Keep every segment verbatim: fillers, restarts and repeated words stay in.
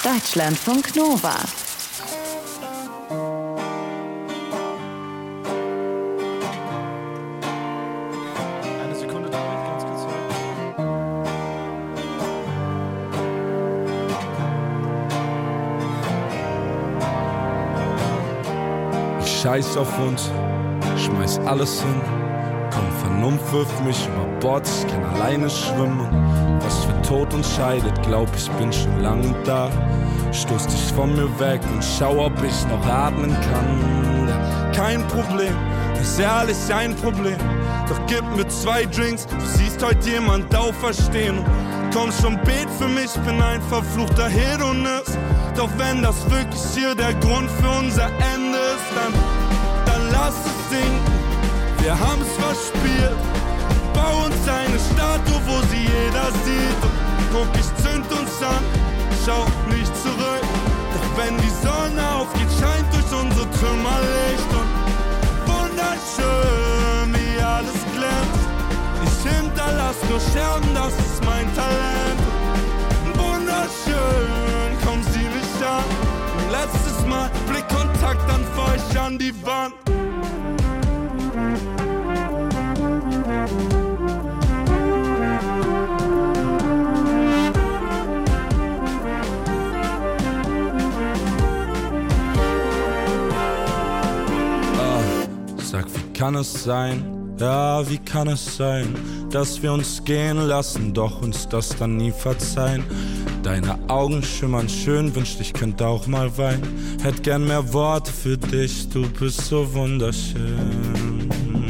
Deutschlandfunk Nova. Eine Sekunde, David, ganz kurz hören. Ich scheiß auf uns, schmeiß alles hin. Komm, Vernunft wirft mich über Bord, ich kann alleine schwimmen. Was für Tod uns scheidet, glaub ich bin schon lange da. Stoß dich von mir weg und schau, ob ich noch atmen kann. Kein Problem, ist ehrlich ein Problem. Doch gib mir zwei Drinks, du siehst heute jemand auferstehen. Komm schon, bet für mich, bin ein verfluchter Hedonist. Doch wenn das wirklich hier der Grund für unser Ende ist, dann, dann lass es sinken. Wir haben's verspielt. Bau uns eine Statue, wo sie jeder sieht. Und guck, ich zünd uns an, schau nicht zurück. Doch wenn die Sonne aufgeht, scheint durch unsere Trümmer Licht. Und wunderschön, wie alles glänzt. Ich hinterlass nur Scherben, das ist mein Talent. Wunderschön, komm, sieh mich an. Und letztes Mal Blickkontakt, dann fahr ich an die Wand. Sag, wie kann es sein, ja, wie kann es sein, dass wir uns gehen lassen, doch uns das dann nie verzeihen. Deine Augen schimmern schön, wünschte ich könnte auch mal weinen. Hätt gern mehr Worte für dich, du bist so wunderschön.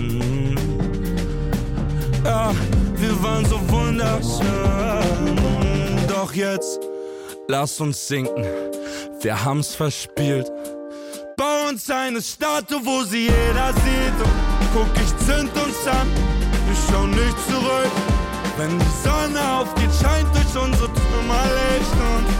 Ja, wir waren so wunderschön. Doch jetzt, lass uns sinken, wir haben's verspielt. Bau uns eine Statue, wo sie jeder sieht. Und guck, ich zünd uns an, wir schauen nicht zurück. Wenn die Sonne aufgeht, scheint durch unsere Trümmer Licht. Und